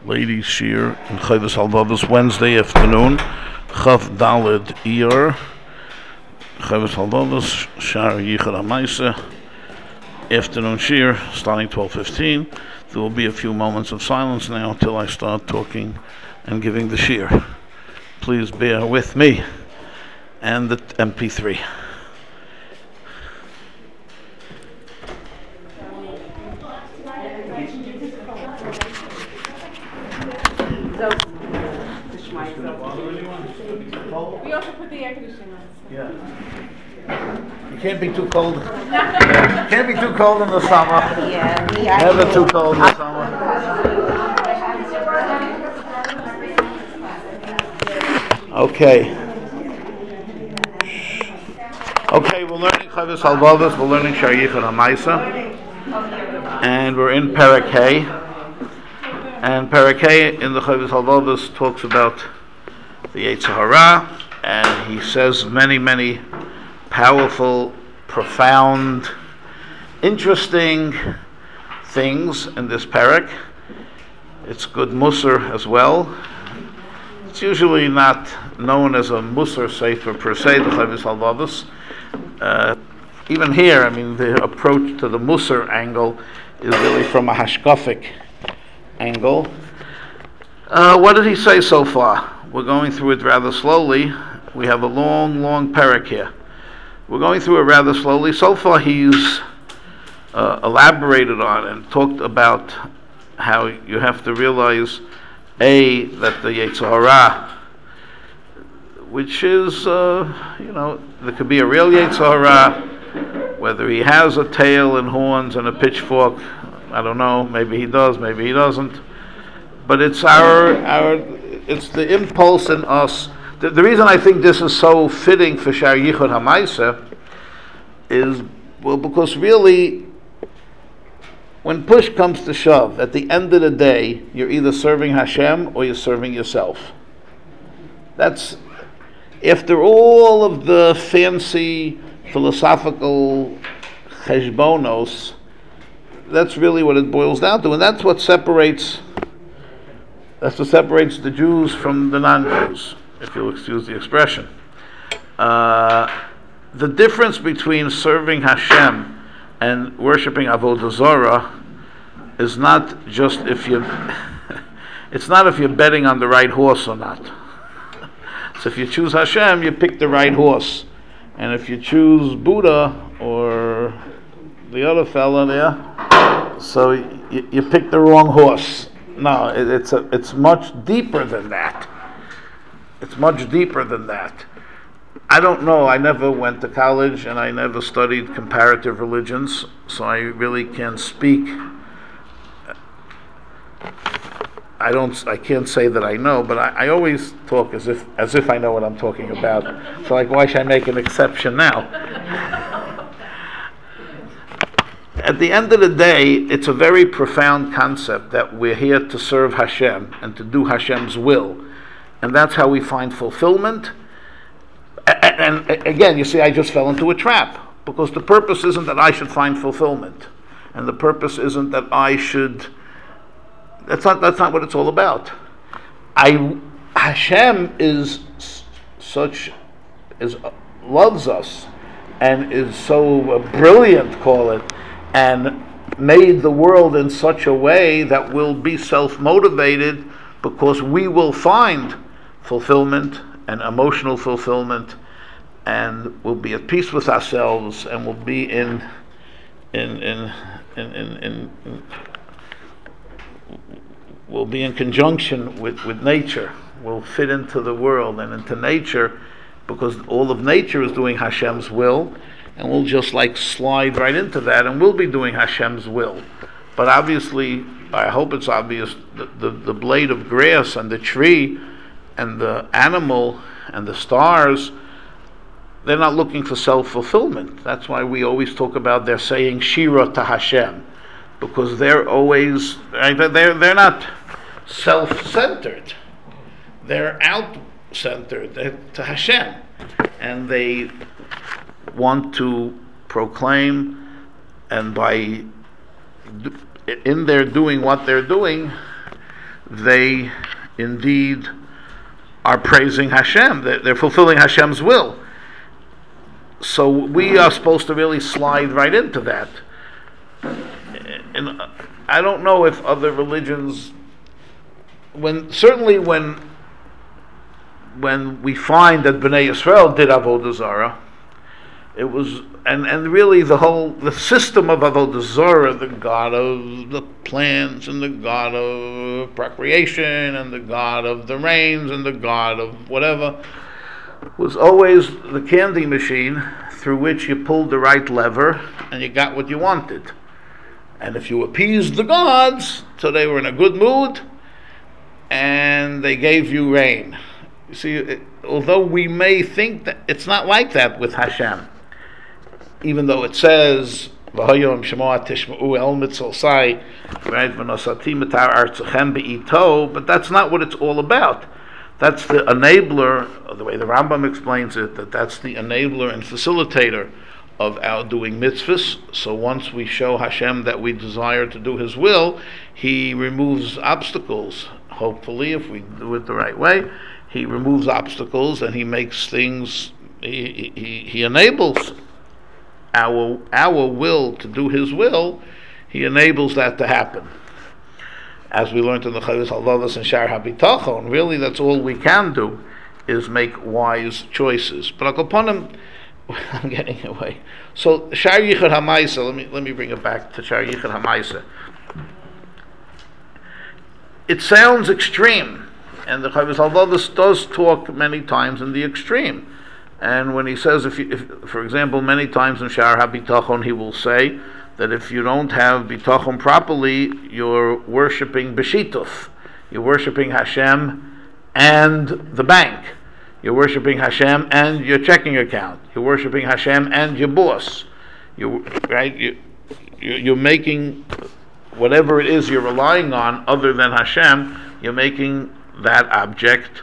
ladies shir in Chayvus Halvados Wednesday afternoon, Chav Daled Iyar, Chayvus Halvados Shar Yichud HaMaisa, afternoon shir starting 12:15. There will be a few moments of silence now till I start talking and giving the shir. Please bear with me and the MP3. We also put the air conditioning on. Yeah. You can't be too cold. Can't be too cold in the summer. Yeah, Never too cold in the summer. Okay. Okay, we're learning Chavos Halvados, we're learning Shar Yichud HaMaisa, and we're in Perek Hay. And Perek Hay in the Chavos Halvados talks about the Yetzer Hara, and he says many powerful, profound, interesting things in this Perek. It's good Musar as well. It's usually not known as a Musar Sefer per se, the Chavos Halvados. Even here, I mean, the approach to the Musar angle is really from a Hashkafic angle. What did he say so far? We're going through it rather slowly. We have a long Perek here. We're going through it rather slowly. So far he's elaborated on and talked about how you have to realize, A, that the Yetzer Hara, which is, there could be a real Yetzer Hara, whether he has a tail and horns and a pitchfork, I don't know, maybe he does, maybe he doesn't. But it's it's the impulse in us. The reason I think this is so fitting for Shar Yichud HaMaisa is, well, because really, when push comes to shove, at the end of the day, you're either serving Hashem or you're serving yourself. That's, after all of the fancy philosophical cheshbonos, that's really what it boils down to, and that's what separates the Jews from the non-Jews, if you'll excuse the expression. The difference between serving Hashem and worshiping Avodah Zarah is not just it's not if you're betting on the right horse or not. So if you choose Hashem, you pick the right horse, and if you choose Buddha or the other fella there, so you pick the wrong horse. No, it's much deeper than that. It's much deeper than that. I don't know. I never went to college and I never studied comparative religions, so I really can't speak. I can't say that I know, but I always talk as if I know what I'm talking about. So, like, why should I make an exception now? At the end of the day, it's a very profound concept that we're here to serve Hashem and to do Hashem's will. And that's how we find fulfillment. And again, you see, I just fell into a trap, because the purpose isn't that I should find fulfillment. And the purpose isn't that I should... That's not what it's all about. Hashem loves us and is so brilliant, call it, and made the world in such a way that we'll be self-motivated because we will find fulfillment and emotional fulfillment, and we'll be at peace with ourselves, and we'll be we'll be in conjunction with nature. We'll fit into the world and into nature, because all of nature is doing Hashem's will, and we'll just like slide right into that, and we'll be doing Hashem's will. But obviously, I hope it's obvious, the blade of grass and the tree and the animal and the stars, they're not looking for self-fulfillment. That's why we always talk about they're saying Shira to Hashem, because they're always, they're not self-centered. They're out-centered. They're to Hashem. And they want to proclaim, and by in their doing what they're doing, they indeed are praising Hashem. They're fulfilling Hashem's will. So we are supposed to really slide right into that. And I don't know if other religions, when we find that Bnei Yisrael did Avodah Zarah, it was and really the system of Avodah Zarah, the god of the plants and the god of procreation and the god of the rains and the god of whatever, was always the candy machine through which you pulled the right lever and you got what you wanted. And if you appeased the gods, so they were in a good mood, and they gave you rain. You see, although we may think that it's not like that with Hashem, even though it says, "V'hayom shemoah tishma'u el mitzvosai, right? V'nosati mitar artzachem be'ito," but that's not what it's all about. That's the enabler, the way the Rambam explains it, that's the enabler and facilitator of our doing mitzvahs. So once we show Hashem that we desire to do His will, He removes obstacles. Hopefully, if we do it the right way, He removes obstacles and He makes things. He enables our will to do His will. He enables that to happen. As we learned in the Chovos HaLevavos and Sha'ar HaBitachon, really that's all we can do is make wise choices. But Akoponim, I'm getting away. So Sha'ar Yichud HaMaisa, let me bring it back to Sha'ar Yichud HaMaisa. It sounds extreme, and the Chovos HaLevavos does talk many times in the extreme. And when he says, if for example, many times in Sha'ar HaBitachon, he will say that if you don't have bitachon properly, you're worshiping b'shituf. You're worshiping Hashem and the bank. You're worshiping Hashem and your checking account. You're worshiping Hashem and your boss. You're making whatever it is you're relying on other than Hashem, you're making that object,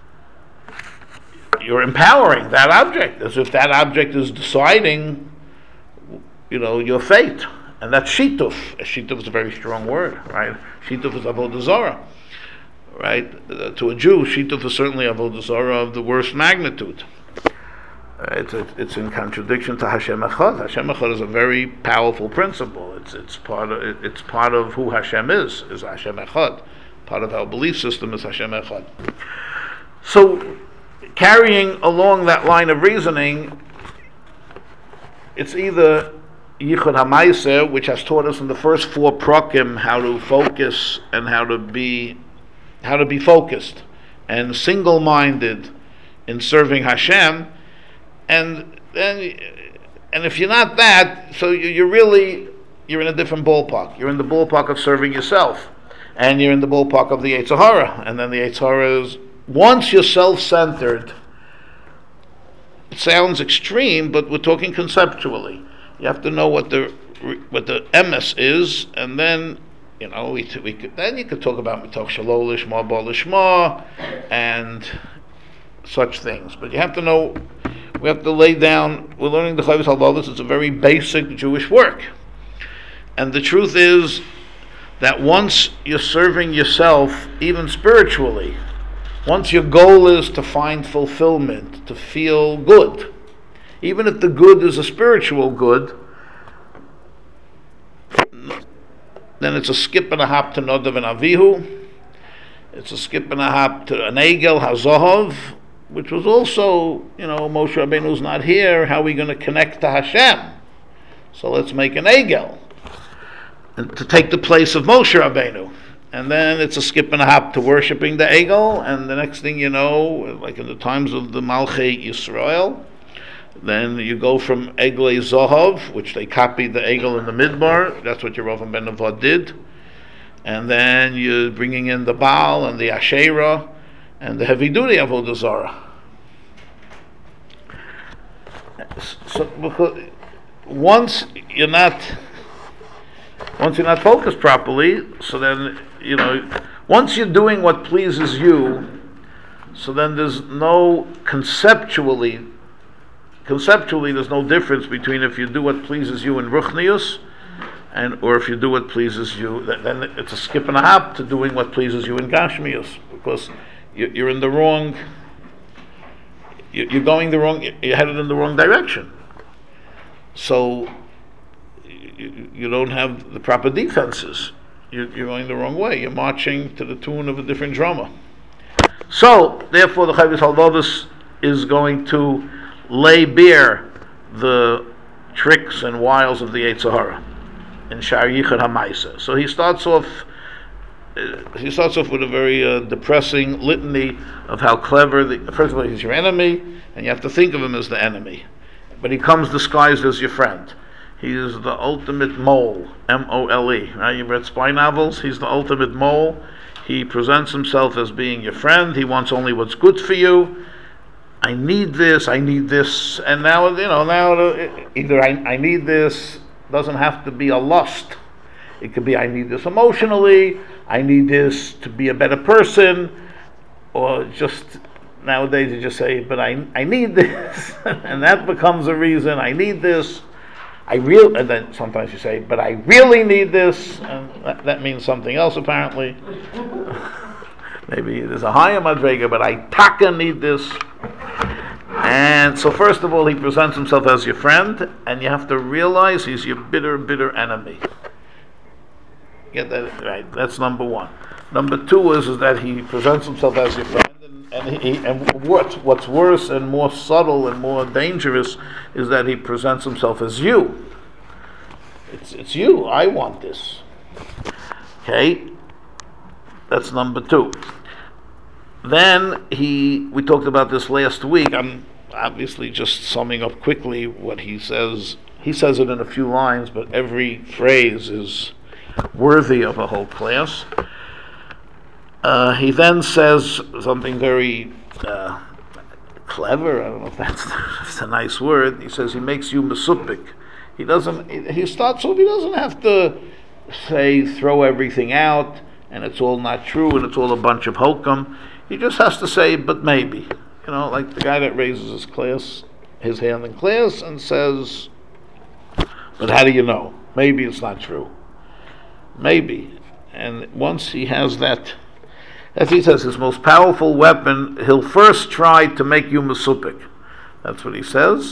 you're empowering that object, as if that object is deciding your fate. And that's shituf. Shituf is a very strong word, right? Shituf is Avodah Zarah, right? To a Jew, shituf is certainly Avodah Zarah of the worst magnitude. It's in contradiction to Hashem Echad. Hashem Echad is a very powerful principle. It's part of who Hashem is Hashem Echad. Part of our belief system is Hashem Echad. So, carrying along that line of reasoning, it's either Yichud HaMaisa, which has taught us in the first 4 prakim how to focus and how to be focused and single-minded in serving Hashem, and if you're not that, so you're in a different ballpark. You're in the ballpark of serving yourself, and you're in the ballpark of the Yetzer Hara, and then the Yetzer Hara is, once you're self-centered, it sounds extreme, but we're talking conceptually. You have to know what the emes is, and then you could talk about mitoch shelo lishma bo lishma and such things. But you have to know. We have to lay down. We're learning the Chovos HaLevavos. It's a very basic Jewish work, and the truth is that once you're serving yourself, even spiritually, once your goal is to find fulfillment, to feel good. Even if the good is a spiritual good, then it's a skip and a hop to Nadav and Avihu. It's a skip and a hop to an Egel HaZohov, which was also, Moshe Rabbeinu's not here. How are we going to connect to Hashem? So let's make an Egel, and to take the place of Moshe Rabbeinu. And then it's a skip and a hop to worshiping the Egel, and the next thing you know, like in the times of the Malchei Yisrael, then you go from Eglei Zohov, which they copied the Egel in the Midbar. That's what Yerovam ben Nevat did. And then you're bringing in the Baal and the Asherah and the heavy duty Avodah Zarah. So once you're not focused properly, so then once you're doing what pleases you, so then there's no conceptually there's no difference between if you do what pleases you in Ruchnius and or if you do what pleases you, then it's a skip and a hop to doing what pleases you in Gashmius, because you're in the wrong. You're going the wrong. You're headed in the wrong direction. So you don't have the proper defenses. You're going the wrong way. You're marching to the tune of a different drummer. So therefore, the Chavis Halvavis is going to lay bare the tricks and wiles of the Yetzer Hara in Shar Yichud HaMaisa. So he starts off with a very depressing litany of how clever. First of all, he's your enemy, and you have to think of him as the enemy. But he comes disguised as your friend. He is the ultimate mole, M-O-L-E. Right? You've read spy novels. He's the ultimate mole. He presents himself as being your friend. He wants only what's good for you. I need this, and now either I need this doesn't have to be a lust. It could be I need this emotionally, I need this to be a better person, or just nowadays you just say, but I need this, and that becomes a reason. I need this. And then sometimes you say, but I really need this, and that means something else apparently. Maybe there's a higher madrega, but I taka need this. And so first of all, he presents himself as your friend, and you have to realize he's your bitter, bitter enemy. Get that right? That's number one. Number two is that he presents himself as your friend, and what's worse and more subtle and more dangerous is that he presents himself as you. It's you. I want this. Okay, that's number two. Then we talked about this last week. I'm obviously just summing up quickly what he says. He says it in a few lines, but every phrase is worthy of a whole class. He then says something very clever. I don't know if that's a nice word. He says he makes you mesupik. He doesn't have to say throw everything out and it's all not true and it's all a bunch of hokum. He just has to say, but maybe. Like the guy that raises his hand in class and says, but how do you know? Maybe it's not true. Maybe. And once he has that, as he says, his most powerful weapon, he'll first try to make you mesupik. That's what he says.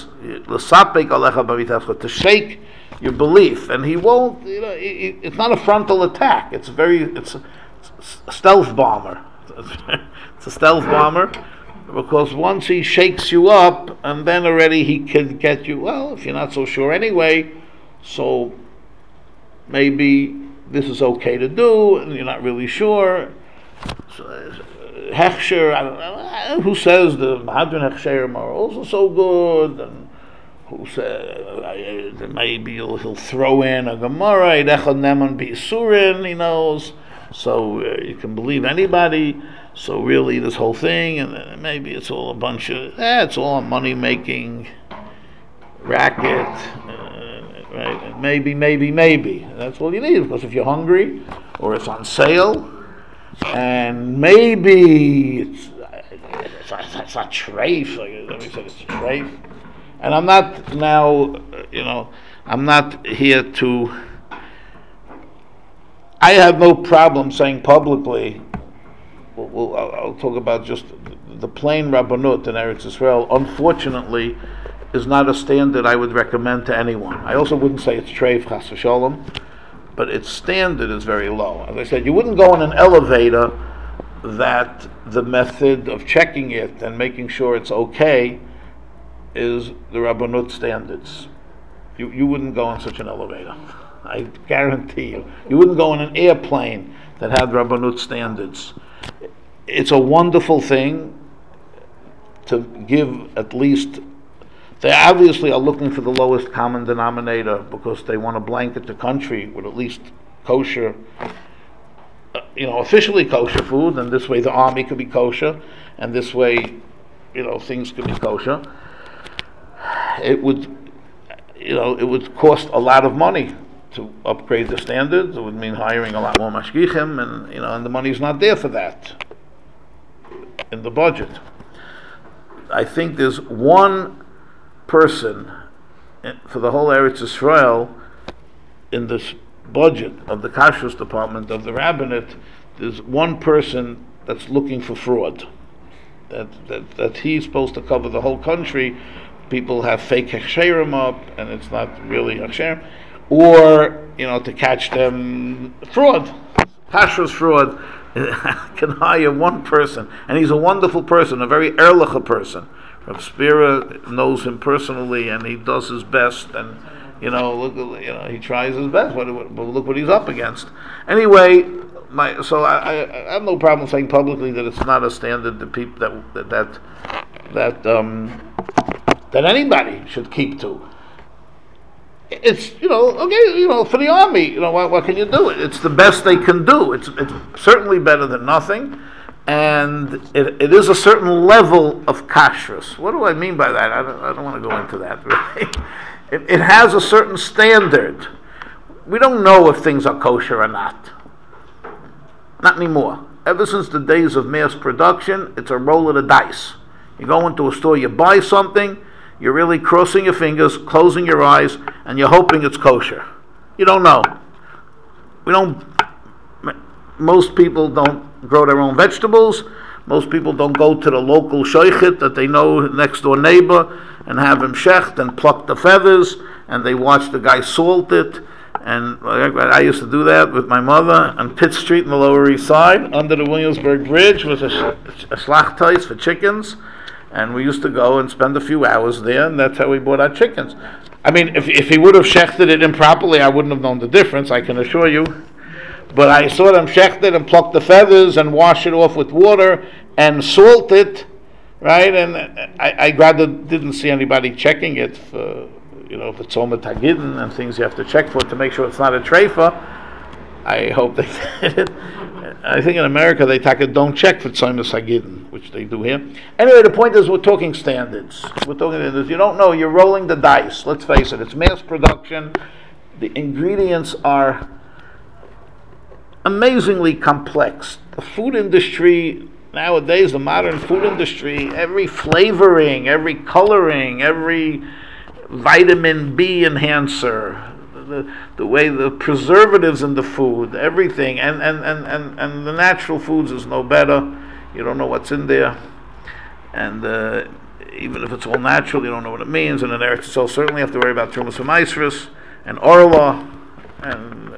To shake your belief. And he won't, it's not a frontal attack. It's a stealth bomber. It's a stealth bomber, because once he shakes you up, and then already he can get you, well, if you're not so sure anyway, so maybe this is okay to do, and you're not really sure. So, Hechsher, I don't know, who says the Mahadran Hechsherim are also so good, and who says maybe he'll throw in a Gemara, Idechad Neman B'Isurin, he knows, so you can believe anybody. So really this whole thing, and maybe it's all a bunch of, it's all a money-making racket, right? And maybe. That's all you need, because if you're hungry, or it's on sale, and maybe it's not treif, let me say it's treif. And I'm not now, I'm not here to, I have no problem saying publicly, I'll talk about just the plain Rabbanut in Eretz Yisrael, unfortunately, is not a standard I would recommend to anyone. I also wouldn't say it's treif chas v'sholom, but its standard is very low. As I said, you wouldn't go in an elevator that the method of checking it and making sure it's okay is the Rabbanut standards. You wouldn't go in such an elevator. I guarantee you. You wouldn't go in an airplane that had Rabbanut standards. It's a wonderful thing to give at least. They obviously are looking for the lowest common denominator because they want to blanket the country with at least kosher, officially kosher food, and this way the army could be kosher, and this way, things could be kosher. It would cost a lot of money to upgrade the standards. It would mean hiring a lot more mashgichim, and the money's not there for that in the budget. I think there's one person for the whole Eretz Yisrael in this budget of the kashrus department of the rabbinate, there's one person that's looking for fraud. That he's supposed to cover the whole country. People have fake hechsherim up, and it's not really hechsherim, or to catch them fraud, kashrus fraud. Can hire one person, and he's a wonderful person, a very ehrliche person. Rav Spira knows him personally, and he does his best, and he tries his best. But look what he's up against. Anyway, so I have no problem saying publicly that it's not a standard that people that anybody should keep to. It's okay, for the army, what can you do? It's the best they can do. It's certainly better than nothing, and it is a certain level of kashrus. What do I mean by that? I don't want to go into that. Really. It has a certain standard. We don't know if things are kosher or not. Not anymore. Ever since the days of mass production, it's a roll of the dice. You go into a store, you buy something. You're really crossing your fingers, closing your eyes, and you're hoping it's kosher. You don't know. Most people don't grow their own vegetables. Most people don't go to the local shochet that they know, next door neighbor, and have him shecht and pluck the feathers, and they watch the guy salt it. And I used to do that with my mother on Pitt Street in the Lower East Side, under the Williamsburg Bridge, was a schlachtais for chickens. And we used to go and spend a few hours there, and that's how we bought our chickens. I mean, if he would have shechted it improperly, I wouldn't have known the difference, I can assure you. But I saw them shecht it and pluck the feathers and wash it off with water and salt it, right? And I rather didn't see anybody checking it for, if it's Omer Tagidin and things you have to check for to make sure it's not a treifa. I hope they did it. I think in America they don't check for Tzoymas Hagidin, which they do here. Anyway, the point is we're talking standards. You don't know, you're rolling the dice. Let's face it, it's mass production. The ingredients are amazingly complex. The food industry nowadays, the modern food industry, every flavoring, every coloring, every vitamin B enhancer, the way the preservatives in the food, everything, and the natural foods is no better. You don't know what's in there, and even if it's all natural, you don't know what it means. And in Eretz Yisrael, certainly have to worry about Trumas U'Maisrus and Orla, and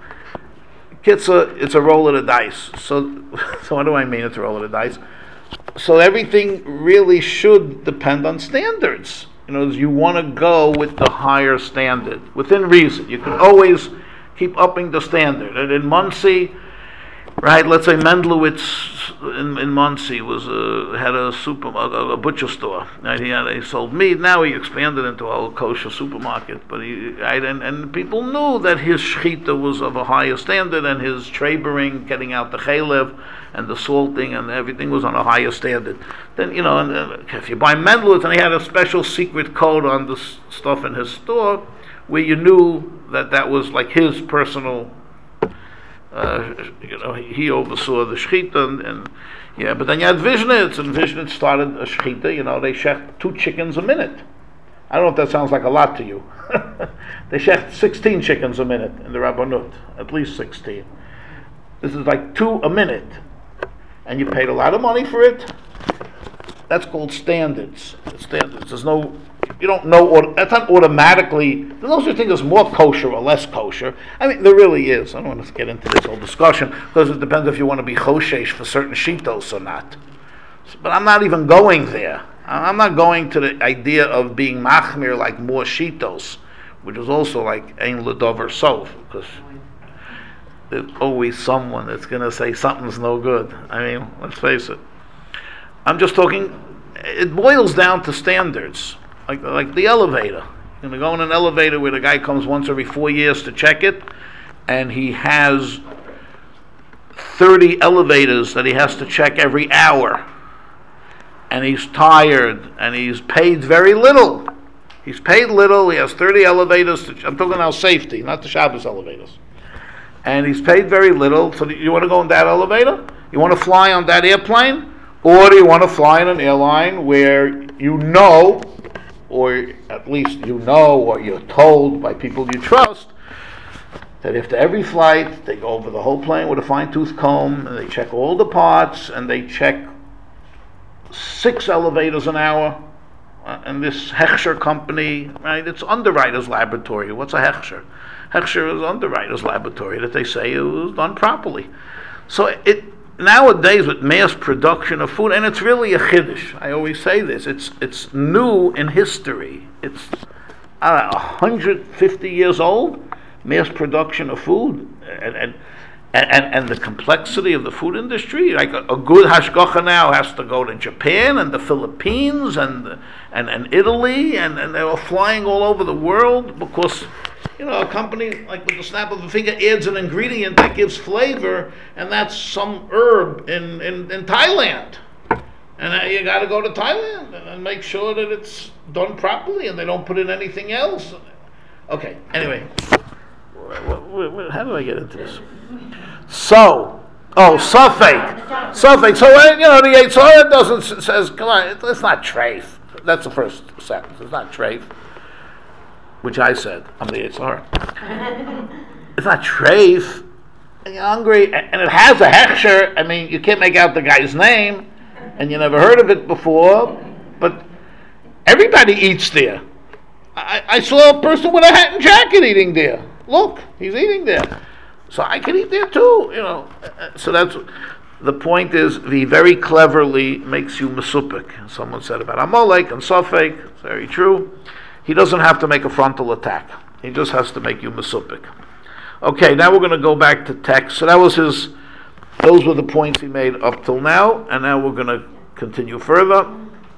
Kitza. It's a roll of the dice. So what do I mean? It's a roll of the dice. So everything really should depend on standards. You want to go with the higher standard, within reason. You can always keep upping the standard. And in Monsey, right, let's say Mendelowitz in Monsey had a butcher store. Right? He sold meat. Now he expanded into a kosher supermarket. But and people knew that his shechita was of a higher standard, and his trebering, getting out the chalev, and the salting and everything was on a higher standard. Then, and if you buy Mendelowitz, and he had a special secret code on the stuff in his store, where you knew that was like his personal, he oversaw the shechita, but then you had Vishnitz, and Vishnitz started a shechita, they shecht 2 chickens a minute. I don't know if that sounds like a lot to you. They shecht 16 chickens a minute in the Rabbanut, at least 16. This is like 2 a minute. And you paid a lot of money for it. That's called standards. There's no, you don't know, that's not automatically, there's no such thing as more kosher or less kosher. I mean, there really is. I don't want to get into this whole discussion, because it depends if you want to be choshesh for certain shitos or not. But I'm not even going there. I'm not going to the idea of being machmir like more shitos, which is also like ein ledover sof, because there's always someone that's going to say something's no good. I mean, let's face it. I'm just talking, it boils down to standards, like the elevator. You're going to go in an elevator where the guy comes once every 4 years to check it, and he has 30 elevators that he has to check every hour. And he's tired, and he's paid very little. He's paid little, he has 30 elevators, I'm talking now safety, not the Shabbos elevators. And he's paid very little. So you want to go in that elevator? You want to fly on that airplane? Or do you want to fly in an airline where or at least or you're told by people you trust, that after every flight, they go over the whole plane with a fine-tooth comb, and they check all the parts, and they check 6 elevators an hour. And this Heckscher company, right, it's Underwriters Laboratory. What's a Heckscher? Heckscher is Underwriters Laboratory that they say it was done properly. So it nowadays with mass production of food, and it's really a chiddush. I always say this. It's new in history. It's 150 years old. Mass production of food, and the complexity of the food industry. Like a good hashgacha now has to go to Japan and the Philippines and Italy, and they're all flying all over the world because, a company, like with the snap of a finger, adds an ingredient that gives flavor, and that's some herb in Thailand. And you got to go to Thailand and make sure that it's done properly and they don't put in anything else. Okay, anyway. How did I get into this? Suffix. So, the Yetzer Hara says, come on, it's not treif. That's the first sentence. It's not treif. Which I said. I'm the Yetzer Hara. It's not treif. And you're hungry, and it has a hechsher. I mean, you can't make out the guy's name, and you never heard of it before, but everybody eats there. I saw a person with a hat and jacket eating there. Look, he's eating there. So I can eat there too, So that's, the point is, he very cleverly makes you mesupik. Someone said about Amalek and Safek, it's very true. He doesn't have to make a frontal attack. He just has to make you mesupik. Okay, now we're going to go back to text. So those were the points he made up till now, and now we're going to continue further.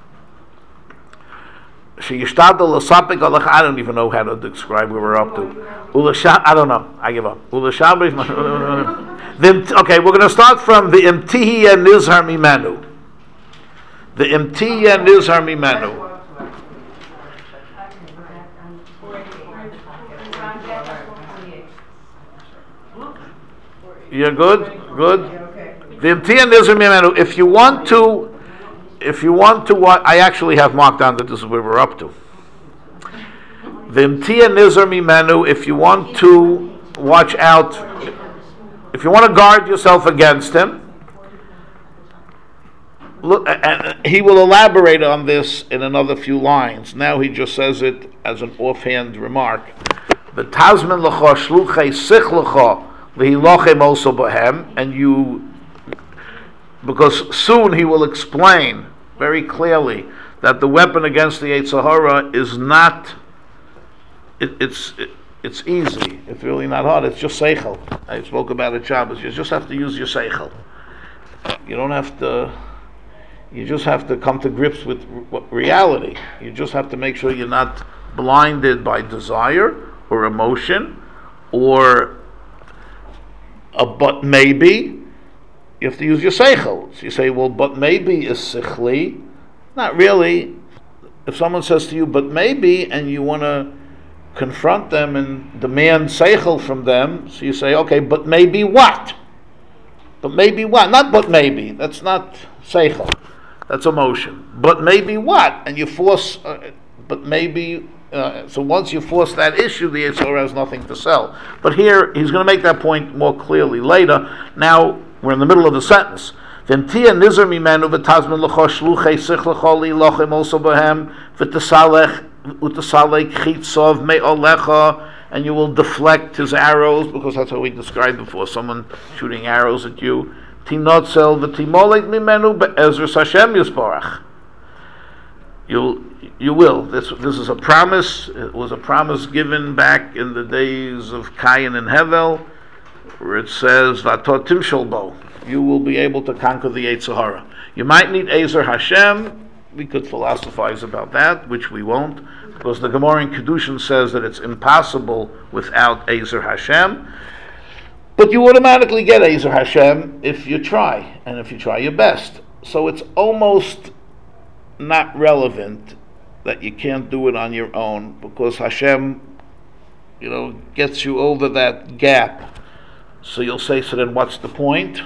I don't even know how to describe where we're up to. I don't know. I give up. Okay, we're going to start from the Imtihiya Nizhar Mimenu. The Imtihiya Nizhar Mimenu. You're good? Good? The Imtihiya Nizhar Mimenu. If you want to, I actually have marked down that this is where we're up to. The Imtihiya Nizhar Mimenu, if you want to watch out, if you want to guard yourself against him, look, and he will elaborate on this in another few lines. Now he just says it as an offhand remark. The Tazmin l'cha shluchei sich l'cha v'hilochem also b'hem, and you, because soon he will explain very clearly that the weapon against the Yetzer Hara is not, it's easy. It's really not hard. It's just seichel. I spoke about it Shabbos. You just have to use your seichel. You don't have to, you just have to come to grips with reality. You just have to make sure you're not blinded by desire or emotion or a but maybe. You have to use your seichel. So you say, well, but maybe is sichli. Not really. If someone says to you, but maybe, and you want to confront them and demand seichel from them, so you say, okay, but maybe what? But maybe what? Not but maybe. That's not seichel. That's emotion. But maybe what? And you force, but maybe, so once you force that issue, the Yetzer Hara has nothing to sell. But here, he's going to make that point more clearly later. Now, we're in the middle of the sentence. V'imtihiya nizhar mimenu v'tazmin l'cha shluchei sich l'cha li'lochem also b'hem v'tesalech chitzov me'olecha, and you will deflect his arrows, because that's how we described before, someone shooting arrows at you. Tinotzel v'timolek mimenu be'ezras Hashem yisparach. You will. This is a promise. It was a promise given back in the days of Cain and Hevel, where it says, Vatot timshol bo, you will be able to conquer the Yetzer Hara. You might need Ezer Hashem. We could philosophize about that, which we won't, because the Gemara in Kedushin says that it's impossible without Ezer Hashem. But you automatically get Ezer Hashem if you try, and if you try your best. So it's almost not relevant that you can't do it on your own, because Hashem, gets you over that gap. So you'll say, so then what's the point?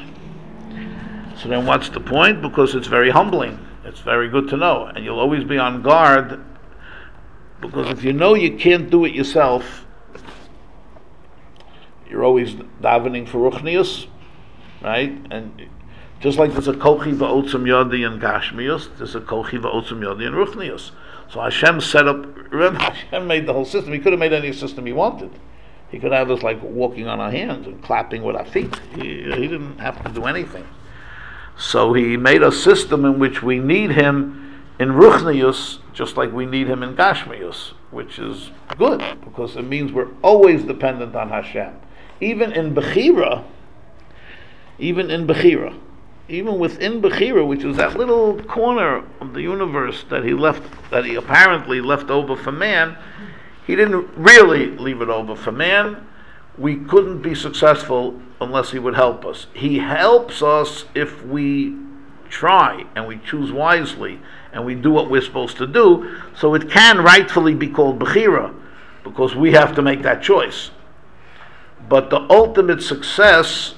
Because it's very humbling. It's very good to know. And you'll always be on guard, because if you know you can't do it yourself, you're always davening for ruchnius, right? And just like there's a kochi v'otzim yodi in Gashmius, there's a kochi v'otzim yodi in ruchnius. So Hashem set up, remember, Hashem made the whole system. He could have made any system he wanted. He could have us like walking on our hands and clapping with our feet. He didn't have to do anything. So he made a system in which we need him in ruchnius, just like we need him in Gashmius, which is good, because it means we're always dependent on Hashem. Even in Bechira, even within Bechira, which is that little corner of the universe that he apparently left over for man, he didn't really leave it over for man. We couldn't be successful unless he would help us. He helps us if we try and we choose wisely and we do what we're supposed to do. So it can rightfully be called Bechira, because we have to make that choice. But the ultimate success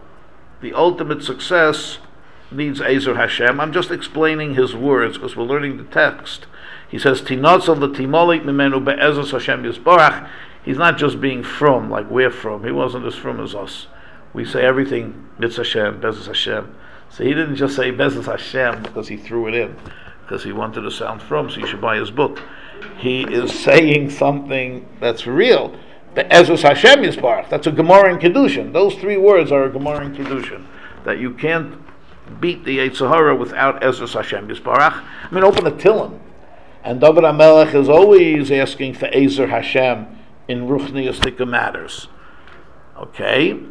needs Ezer Hashem. I'm just explaining his words because we're learning the text. He says, Tinotzel v'timolik mimenu be'ezus Hashem yisbarach. He's not just being from like we're from. He wasn't as from as us. We say everything, Mitz Hashem, Bezus Hashem. So he didn't just say Bezus Hashem because he threw it in, because he wanted to sound from, so you should buy his book. He is saying something that's real. Be'ezus Hashem yisbarach. That's a Gemara in Kedushin. Those three words are a Gemara in Kedushin. That you can't beat the Yetzer Hara without Ezus Hashem yisbarach. I mean, open the Tillim. And David HaMelech is always asking for Ezer Hashem in ruchniistic matters. Okay?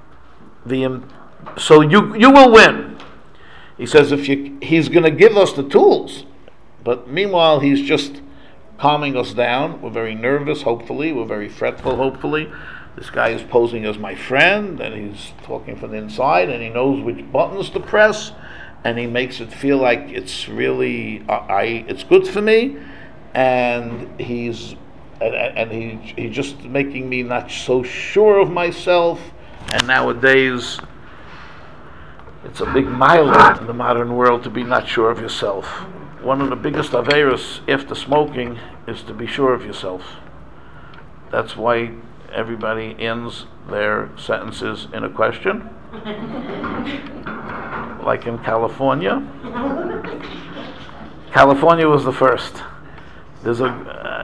So you will win. He says he's going to give us the tools, but meanwhile he's just calming us down. We're very nervous, hopefully. We're very fretful, hopefully. This guy is posing as my friend, and he's talking from the inside, and he knows which buttons to press, and he makes it feel like it's really it's good for me, and he's just making me not so sure of myself. And nowadays it's a big mile in the modern world to be not sure of yourself. One of the biggest averos after smoking is to be sure of yourself. That's why everybody ends their sentences in a question. Like in California. California was the first. There's a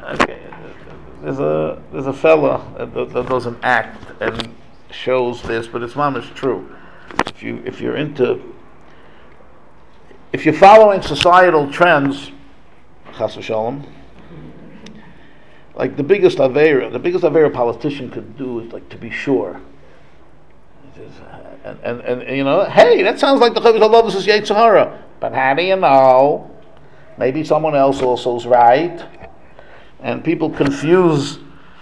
fella that does an act and shows this, but it's mamish true. If you're following societal trends, chas v'shalom, like the biggest avera a politician could do is like to be sure. And you know, hey, that sounds like the Chavis HaLovus is Yetzer Hara. But how do you know? Maybe someone else also is right. And people confuse,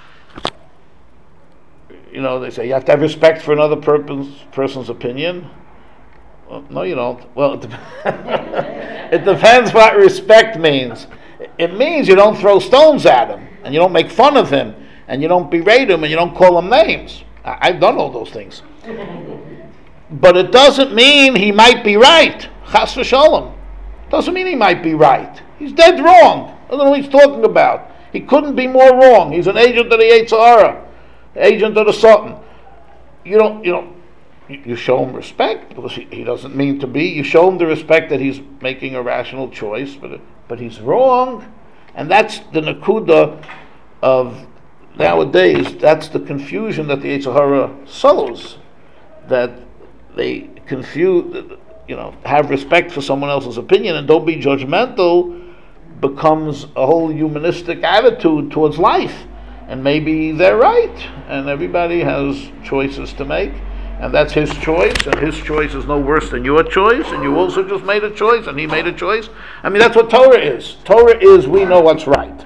you know, they say you have to have respect for another person's opinion. Well, no, you don't. Well, it depends what respect means. It means you don't throw stones at him, and you don't make fun of him, and you don't berate him, and you don't call him names. I've done all those things. But it doesn't mean he might be right. Chas v'shalom. Doesn't mean he might be right. He's dead wrong. I don't know what he's talking about. He couldn't be more wrong. He's an agent of the Yetzer Hara, agent of the Satan. You show him respect because he doesn't mean to be. You show him the respect that he's making a rational choice, but he's wrong, and that's the nakuda of nowadays. That's the confusion that the Yetzer Hara sows, that they confuse, have respect for someone else's opinion and don't be judgmental, becomes a whole humanistic attitude towards life. And maybe they're right, and everybody has choices to make, and that's his choice, and his choice is no worse than your choice, and you also just made a choice, and he made a choice. I mean, that's what Torah is. Torah is we know what's right.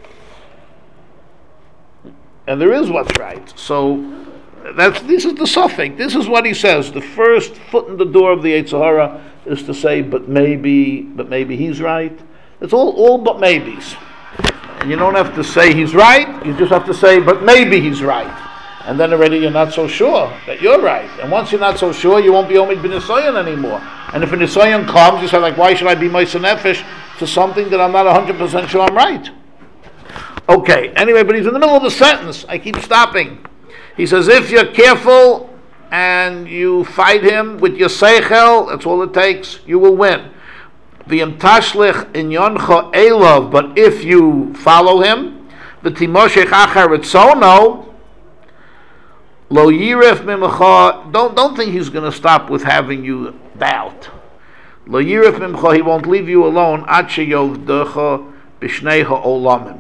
And there is what's right. So this is the suffix. This is what he says. The first foot in the door of the Yetzer Hara is to say, but maybe he's right. It's all but maybes. And you don't have to say he's right, you just have to say, but maybe he's right. And then already you're not so sure that you're right. And once you're not so sure, you won't be Omid B'Nisayan anymore. And if a Nisayan comes, you say, like, why should I be Moshe Nefesh to something that I'm not 100% sure I'm right? Okay, anyway, but he's in the middle of the sentence. I keep stopping. He says, if you're careful and you fight him with your seichel, that's all it takes, you will win. V'yem tashlich inyoncha elov, but if you follow him, v'timoshech achar etzono, lo yiref mimcha, don't think he's going to stop with having you doubt. Lo yiref mimcha, he won't leave you alone, ad sheyovdecha b'shnei ha'olamim.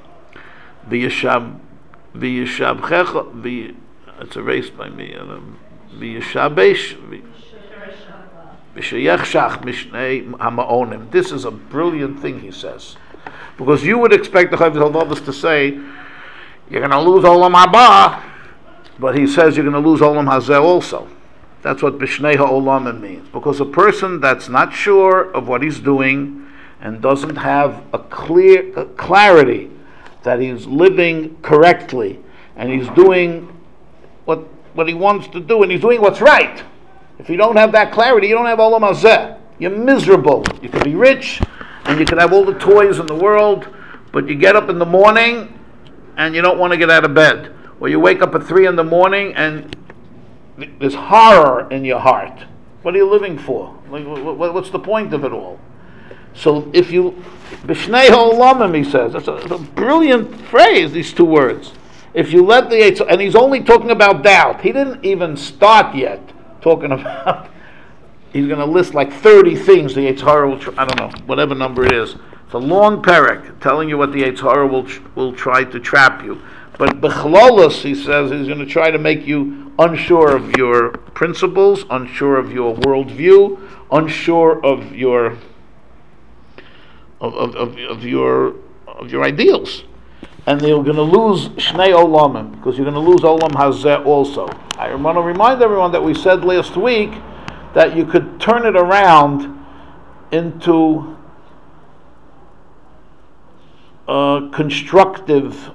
V'yishabchecha, it's erased by me, v'yishabesh, v'sheyechshach mishnei ha'ma'onim. This is a brilliant thing, he says. Because you would expect the Chavis HaLvavos to say, you're going to lose Olam Haba, but he says you're going to lose Olam Hazeh also. That's what B'shnei Ha'olamim means. Because a person that's not sure of what he's doing and doesn't have a clarity that he's living correctly and he's doing what he wants to do and he's doing what's right. If you don't have that clarity, you don't have Olam Hazeh. You're miserable. You can be rich and you can have all the toys in the world, but you get up in the morning and you don't want to get out of bed. Or you wake up at 3 in the morning and there's horror in your heart. What are you living for? Like, what's the point of it all? So if you, B'shnei ha'olamim, he says, that's a brilliant phrase, these two words. If you let the, and he's only talking about doubt. He didn't even start yet talking about, he's going to list like 30 things the Yetzer Hara will, I don't know, whatever number it is. It's a long parak telling you what the Yetzer Hara will try to trap you. But b'chlolos, he says, he's going to try to make you unsure of your principles, unsure of your worldview, unsure of your of your ideals, and you're going to lose Shnei Olamim, because you're going to lose Olam Hazeh also. I want to remind everyone that we said last week that you could turn it around into constructive.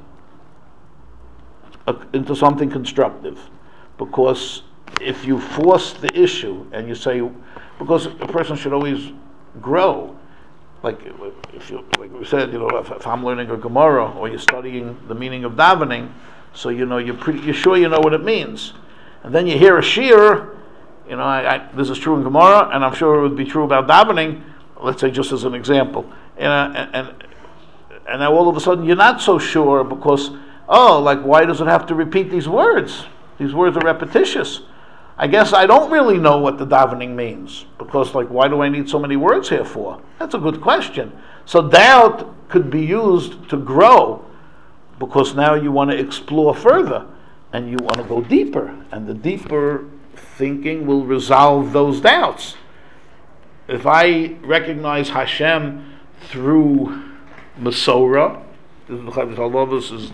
Into something constructive, because if you force the issue and you say, because a person should always grow, like if you, like we said, if I'm learning a Gemara or you're studying the meaning of davening, so you're sure you know what it means, and then you hear a shir, this is true in Gemara, and I'm sure it would be true about davening. Let's say just as an example, and now all of a sudden you're not so sure because. Why does it have to repeat these words? These words are repetitious. I guess I don't really know what the davening means, because why do I need so many words here for? That's a good question. So doubt could be used to grow, because now you want to explore further, and you want to go deeper, and the deeper thinking will resolve those doubts. If I recognize Hashem through Masorah, this is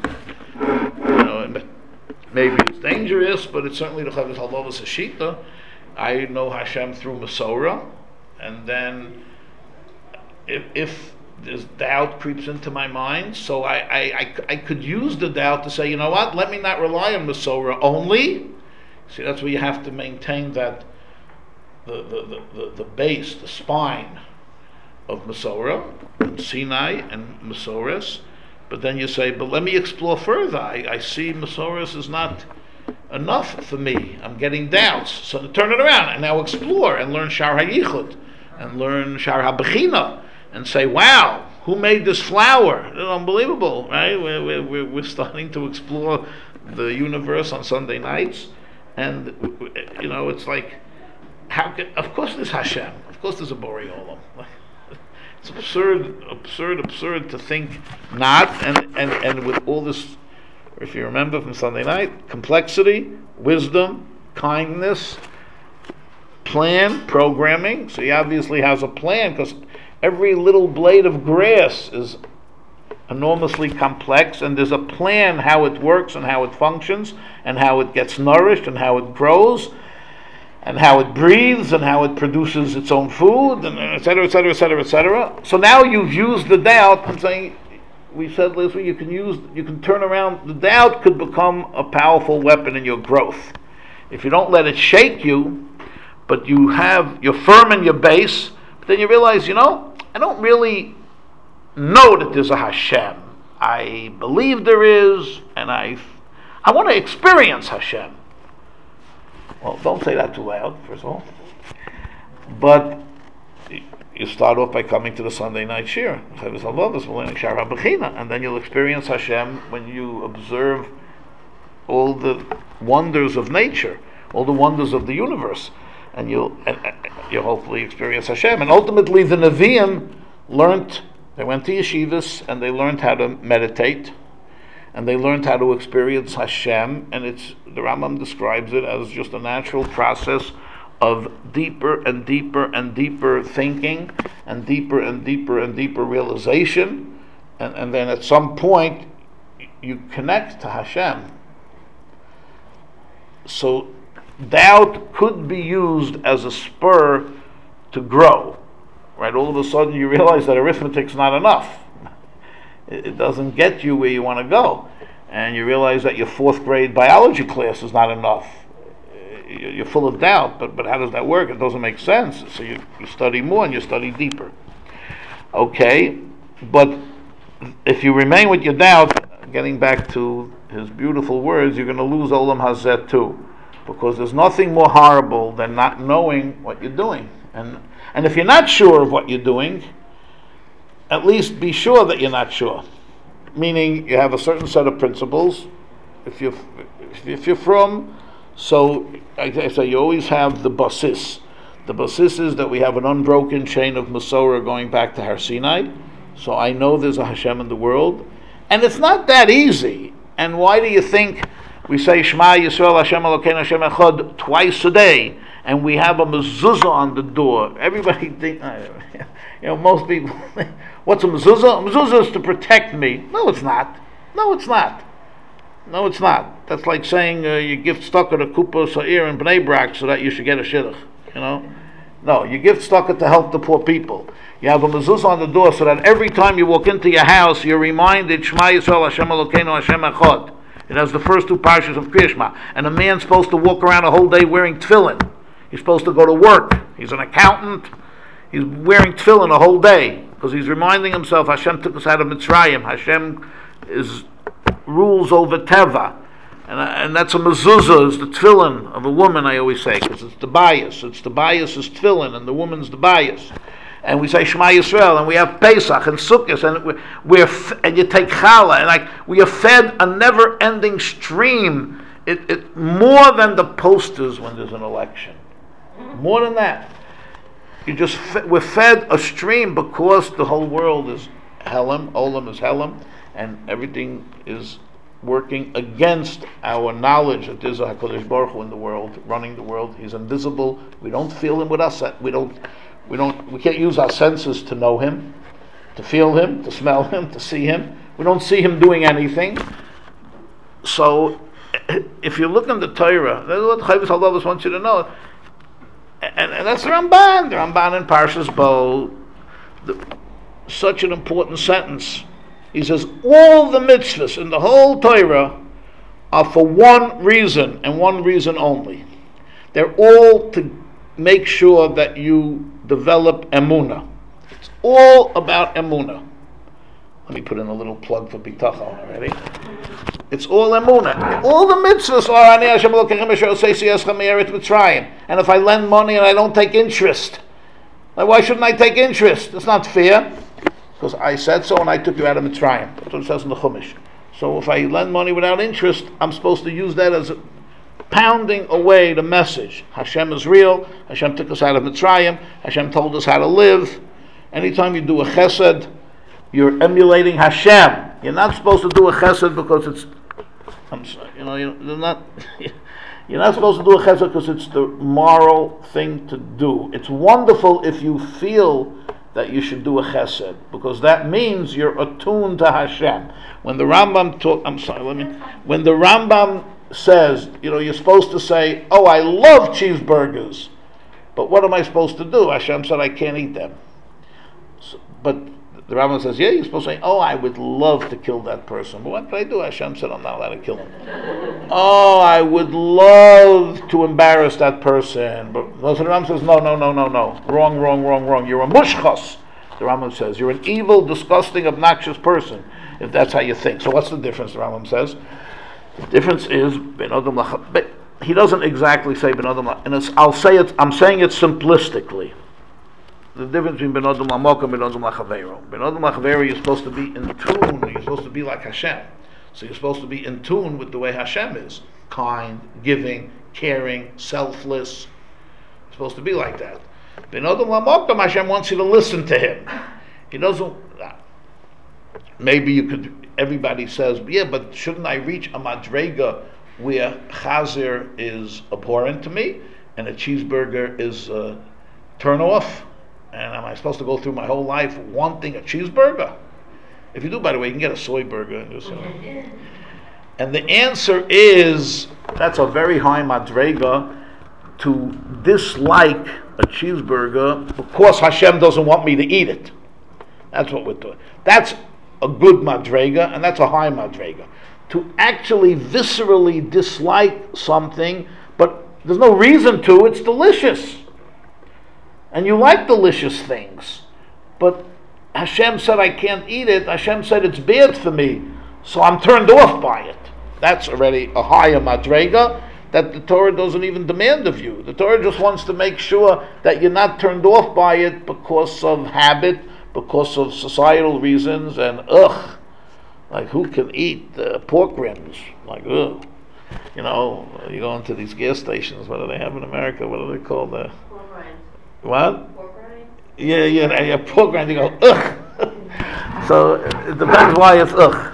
maybe it's dangerous, but it's certainly the Chavis HaLvavos Shita. I know Hashem through Masorah, and then if this doubt creeps into my mind, so I could use the doubt to say, you know what, let me not rely on Masorah only. See, that's where you have to maintain that the base, the spine of Masorah, and Sinai and Masorahs. But then you say, but let me explore further. I see Masorahs is not enough for me. I'm getting doubts. So to turn it around and now explore and learn Shar HaYichud and learn Shar HaBechina and say, wow, who made this flower? It's unbelievable, right? We're starting to explore the universe on Sunday nights, and it's like, of course there's Hashem. Of course there's a Borei Olam. It's absurd to think not, and with all this, if you remember from Sunday night, complexity, wisdom, kindness, plan, programming. So he obviously has a plan, because every little blade of grass is enormously complex, and there's a plan how it works and how it functions and how it gets nourished and how it grows and how it breathes, and how it produces its own food, and et cetera, et cetera, et cetera, et cetera. So now you've used the doubt. I'm saying, we said last week, you can turn around. The doubt could become a powerful weapon in your growth. If you don't let it shake you, but you're firm in your base, but then you realize, I don't really know that there's a Hashem. I believe there is, and I want to experience Hashem. Well, don't say that too loud, first of all. But you start off by coming to the Sunday night shir, and then you'll experience Hashem when you observe all the wonders of nature, all the wonders of the universe, and you'll hopefully experience Hashem. And ultimately, the Nevi'im learned. They went to yeshivas and they learned how to meditate, and they learned how to experience Hashem. And the Rambam describes it as just a natural process of deeper and deeper and deeper thinking, and deeper and deeper and deeper realization, and then at some point you connect to Hashem. So doubt could be used as a spur to grow. Right? All of a sudden you realize that arithmetic's not enough. It doesn't get you where you want to go. And you realize that your 4th grade biology class is not enough. You're full of doubt, but how does that work? It doesn't make sense. So you study more and you study deeper. Okay, but if you remain with your doubt, getting back to his beautiful words, you're going to lose Olam Hazeh too. Because there's nothing more horrible than not knowing what you're doing. And if you're not sure of what you're doing, at least be sure that you're not sure. Meaning you have a certain set of principles. If you're from, so I say you always have the basis. The basis is that we have an unbroken chain of Masorah going back to Har Sinai. So I know there's a Hashem in the world. And it's not that easy. And why do you think we say Shema Yisrael Hashem Elokeinu Hashem Echad twice a day, and we have a mezuzah on the door? Everybody think, most people, what's a mezuzah? A mezuzah is to protect me. No, it's not. No, it's not. No, it's not. That's like saying you gift stucco to Kupa Sa'ir in Bnei Brak so that you should get a shidduch. No, you gift stucco to help the poor people. You have a mezuzah on the door so that every time you walk into your house, you're reminded Shema Yisrael Hashem Elokeinu Hashem Echad. It has the first 2 parshas of Kriya Shema. And a man's supposed to walk around a whole day wearing tefillin. He's supposed to go to work. He's an accountant. He's wearing tefillin a whole day because he's reminding himself Hashem took us out of Mitzrayim. Hashem rules over Teva. And that's a mezuzah, is the tefillin of a woman, I always say, because it's the bias. It's the bias is tefillin, and the woman's the bias. And we say Shema Yisrael, and we have Pesach and Sukkot, and and you take Challah, and we are fed a never-ending stream. It more than the posters when there's an election. More than that. We're fed a stream because the whole world is Helam, Olam is Helam, and everything is working against our knowledge that there's a HaKadosh Baruch Hu in the world, running the world. He's invisible. We don't feel him with us. We can't use our senses to know him, to feel him, to smell him, to see him. We don't see him doing anything. So, if you look in the Torah, that's what Chovos HaLevavos wants you to know. And that's the Ramban. The Ramban in Parshas Bo, such an important sentence. He says, all the mitzvahs in the whole Torah are for one reason, and one reason only. They're all to make sure that you develop emunah. It's all about emunah. Let me put in a little plug for Bitachon already. It's all emunah. All the mitzvahs are Ani Hashem Elokeichem Asher Osei Eschem Me'eretz Mitzrayim. And if I lend money and I don't take interest, why shouldn't I take interest? It's not fair. Because I said so and I took you out of Mitzrayim. That's what it says in the Chumash. So if I lend money without interest, I'm supposed to use that as pounding away the message. Hashem is real. Hashem took us out of Mitzrayim. Hashem told us how to live. Anytime you do a chesed, you're emulating Hashem. You're not supposed to do a chesed because it's, you're not supposed to do a chesed because it's the moral thing to do. It's wonderful if you feel that you should do a chesed, because that means you're attuned to Hashem. When the Rambam when the Rambam says, you're supposed to say, oh, I love cheeseburgers, but what am I supposed to do? Hashem said I can't eat them. But the Rambam says, yeah, you're supposed to say, oh, I would love to kill that person, but what did I do? Hashem said I'm not allowed to kill him. Oh, I would love to embarrass that person, but the Rambam says, no, wrong. You're a mushchas. The Rambam says, you're an evil, disgusting, obnoxious person, if that's how you think. So what's the difference, the Rambam says? The difference is ben adam but he doesn't exactly say ben adam and I'll say it. I'm saying it simplistically. The difference between ben adam lamoka and ben adam lachaveiro. Ben adam lachaveiro, you're supposed to be in tune. You're supposed to be like Hashem. So you're supposed to be in tune with the way Hashem is, kind, giving, caring, selfless. You're supposed to be like that. Ben adam lamoka, Hashem wants you to listen to him. He doesn't. Maybe you could. Everybody says, yeah, but shouldn't I reach a madrega where chazer is abhorrent to me and a cheeseburger is a turn off? And am I supposed to go through my whole life wanting a cheeseburger? If you do, by the way, you can get a soy burger. And the answer is, that's a very high madrega to dislike a cheeseburger because Hashem doesn't want me to eat it. That's what we're doing. That's a good madrega, and that's a high madrega. To actually viscerally dislike something, but there's no reason to, it's delicious. And you like delicious things. But Hashem said I can't eat it, Hashem said it's bad for me, so I'm turned off by it. That's already a higher madrega that the Torah doesn't even demand of you. The Torah just wants to make sure that you're not turned off by it because of habit, because of societal reasons, and like who can eat pork rims? Like you know, you go into these gas stations. What do they have in America? What do they call the Pork rinds. what? Pork rinds? Yeah, pork rind. You go ugh. So it depends why it's ugh.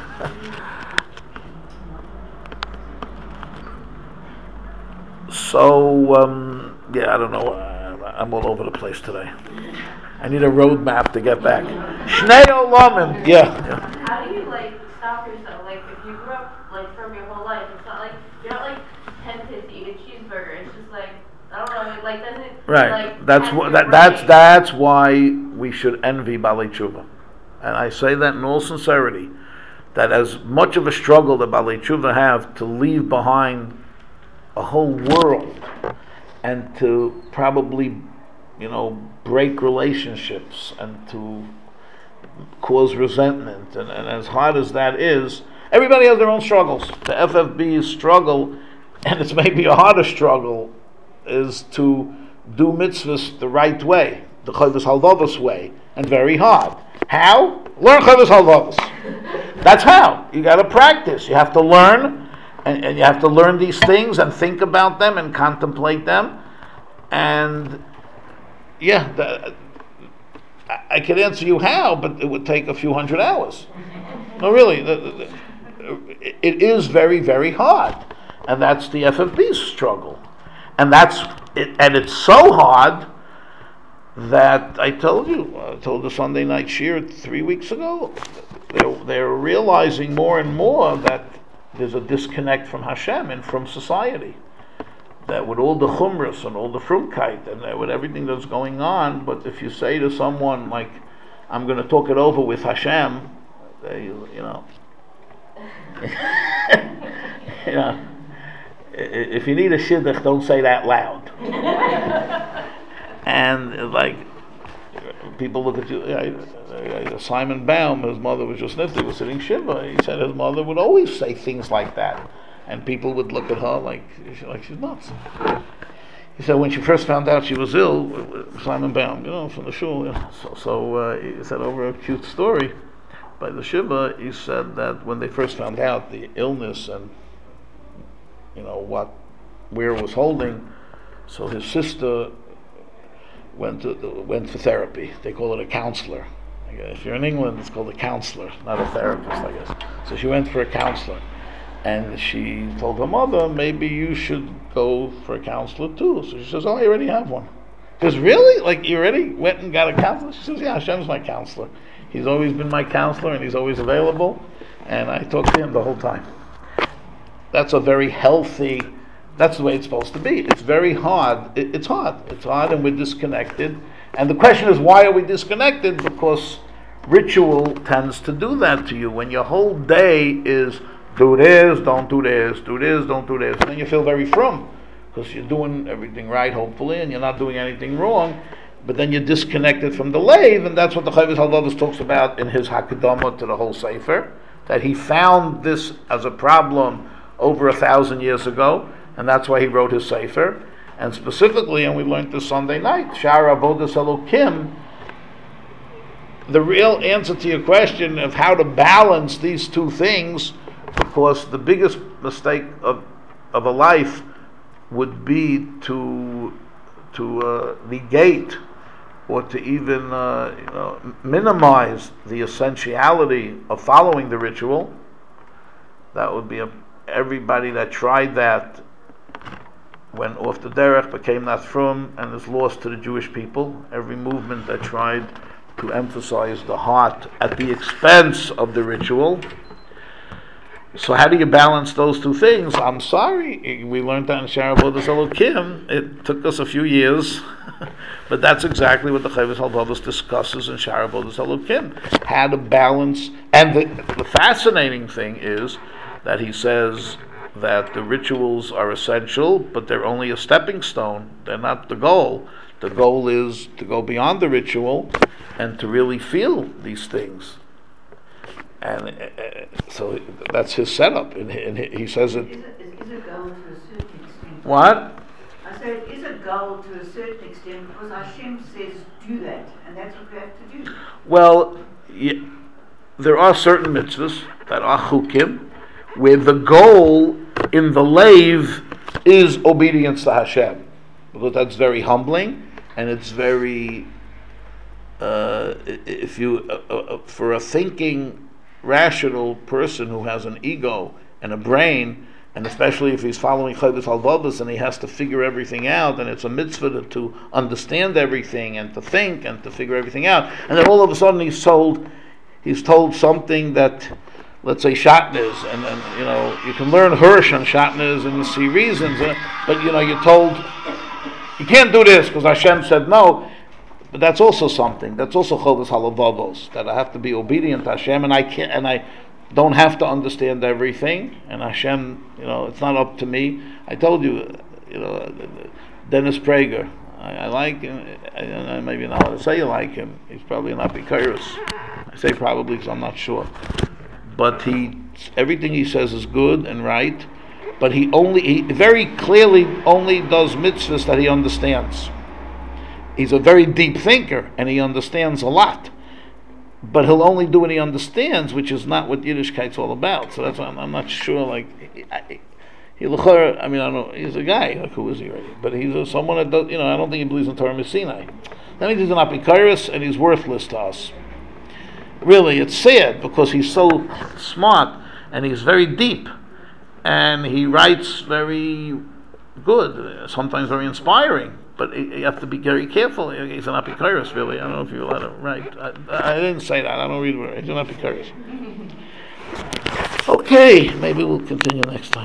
So yeah, I don't know. I'm all over the place today. I need a roadmap to get back. Shnei olamim. Yeah. How do you stop yourself? Like if you grew up from your whole life, it's not like you're not tempted to eat a cheeseburger. It's just I don't know. It doesn't. Right. That's why we should envy Balei Tshuva, and I say that in all sincerity. That as much of a struggle that Balei Tshuva have to leave behind a whole world and to probably, break relationships and to cause resentment, and as hard as that is, everybody has their own struggles. The FFB's struggle, and it's maybe a harder struggle, is to do mitzvahs the right way, the Chovos Halvavos way, and very hard. How? Learn Chovos Halvavos. That's how. You got to practice. You have to learn, and you have to learn these things and think about them and contemplate them. And yeah, I could answer you how, but it would take a few hundred hours. No, really, it is very, very hard, and that's the FFB's struggle, and it's so hard that I told the Sunday night shiur 3 weeks ago. They're realizing more and more that there's a disconnect from Hashem and from society. That with all the chumras and all the frumkeit and with everything that's going on, but if you say to someone I'm going to talk it over with Hashem, if you need a shidduch, don't say that loud. And people look at you. Simon Baum, his mother was just nifty, was sitting shiva. He said his mother would always say things like that. And people would look at her like she's nuts. He said when she first found out she was ill, Simon Baum, from the shul. So he said over a cute story by the shiva. He said that when they first found out the illness and where it was holding, so his sister went for therapy. They call it a counselor. If you're in England, it's called a counselor, not a therapist, I guess. So she went for a counselor. And she told her mother, maybe you should go for a counselor too. So she says, I already have one. She says, really? You already went and got a counselor? She says, yeah, Hashem's my counselor. He's always been my counselor and he's always available. And I talk to him the whole time. That's a very healthy, that's the way it's supposed to be. It's very hard. It's hard. It's hard and we're disconnected. And the question is, why are we disconnected? Because ritual tends to do that to you. When your whole day is do this, don't do this, do this, don't do this. And then you feel very frum, because you're doing everything right, hopefully, and you're not doing anything wrong, but then you're disconnected from the leiv, and that's what the Chovos Halvavos talks about in his Hakadama to the whole Sefer, that he found this as a problem over 1,000 years ago, and that's why he wrote his Sefer. And specifically, and we learned this Sunday night, Shar Avodas Elokim, the real answer to your question of how to balance these two things, because the biggest mistake of a life would be to negate or to even minimize the essentiality of following the ritual. That would be everybody that tried that went off the derech, became not frum, and is lost to the Jewish people. Every movement that tried to emphasize the heart at the expense of the ritual. So how do you balance those two things? I'm sorry, we learned that in Shar Avodas Elokim. It took us a few years, but that's exactly what the Chovos HaLevavos discusses in Shar Avodas Elokim. How to balance, and the fascinating thing is that he says that the rituals are essential, but they're only a stepping stone. They're not the goal. The goal is to go beyond the ritual and to really feel these things. And so that's his setup. And he says it. Is a goal to a certain extent. What? I said it is a goal to a certain extent because Hashem says do that, and that's what we have to do. Well, there are certain mitzvahs that are chukim, where the goal in the leiv is obedience to Hashem, because that's very humbling, and it's very if you for a thinking, rational person who has an ego and a brain, and especially if he's following Chovos HaLevavos and he has to figure everything out, and it's a mitzvah to understand everything and to think and to figure everything out, and then all of a sudden he's told something that, let's say, Shatnez, and you can learn Hirsch on Shatnez and see reasons, but you're told you can't do this because Hashem said no. But that's also something. That's also Chovos HaLevavos, that I have to be obedient to Hashem, and I don't have to understand everything. And Hashem, it's not up to me. I told you, Dennis Prager. I like him. Maybe not how to say you like him. He's probably not Bikuris. I say probably because I'm not sure. But everything he says is good and right. But he very clearly only does mitzvahs that he understands. He's a very deep thinker, and he understands a lot. But he'll only do what he understands, which is not what Yiddishkeit's all about. So that's why I'm not sure. I don't know. He's a guy. Who is he really? But he's someone that does. I don't think he believes in Torah Messina. That means he's an apikaris, and he's worthless to us. Really, it's sad because he's so smart and he's very deep, and he writes very good, sometimes very inspiring. But you have to be very careful. He's an apikaris, really. I don't know if you're allowed to write. I didn't say that. I don't read it. He's an apikaris. Okay, maybe we'll continue next time.